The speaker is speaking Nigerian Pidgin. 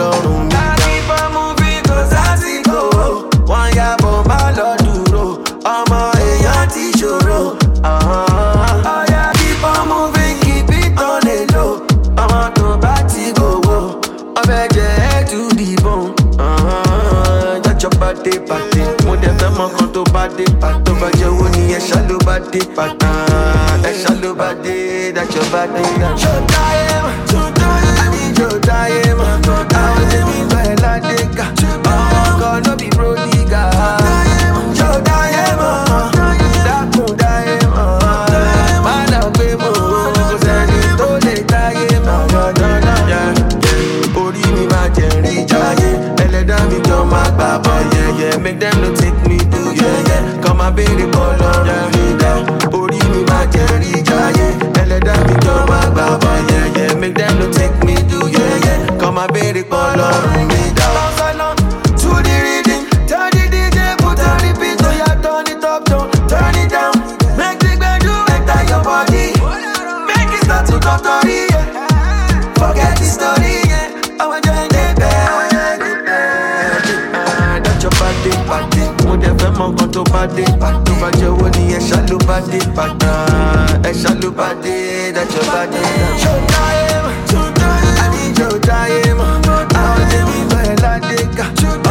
lọ́rùn mi. Keep on moving kò sásìkò, wọ́n yàbọ̀ má lọ dúró, ọmọ èèyàn ti ṣòro. Oh yeah, keep on moving, keep it on the low, ọmọ tó bá ti gbowó, ọbẹ̀ jẹ́ head to the bone. Judge your body, party. Mo dẹ̀ fẹ́ mọ kan tó bá dé, tó bá jẹ́ owó ni ẹ ṣá ló bá dé, ẹ ṣá ló bá dé, that's your body. Showtime, I need your time. Àwọn tèmi bẹ̀rẹ̀ ládéka, ọkọ̀ no be prodiga. Showtime, dákun dáyé mọ́, má lọ gbé mọ́, kò sẹ́ni tó lè dáyé mọ́. Orí mi máa jẹ́ rí jáyé, ẹlẹ́dàá mi jọ máa gbà bọ́ yẹ́yẹ́. Make them no take me do yẹ́yẹ́, kọ́ máa béèrè kọ́ lọ́rùn mi dá. Orí mi máa jẹ́ rí jáyé, ẹlẹ́dàá mi jọ máa gbà bọ́ yẹ́yẹ́. Make them no take me do yẹ́yẹ́, kọ́ máa béèrè kọ́ lọ́rùn mi dá. To the rhythm, tell the DJ put on repeat, so ya turn it up, turn it down. Make the gbedu enter your body, make it start to totori, yeah. Forget the story, yeah. I want you in the bed, that's your body, party. Mo dẹ̀ fẹ́ mọ nǹkan tó bá dé, tó bá jẹ́ owó ni ẹ ṣá ló bá dé, ẹ ṣá ló bá dé, that's your body. Showtime, I need your time. Àwọn tèmi bẹ̀rẹ̀ ládéka.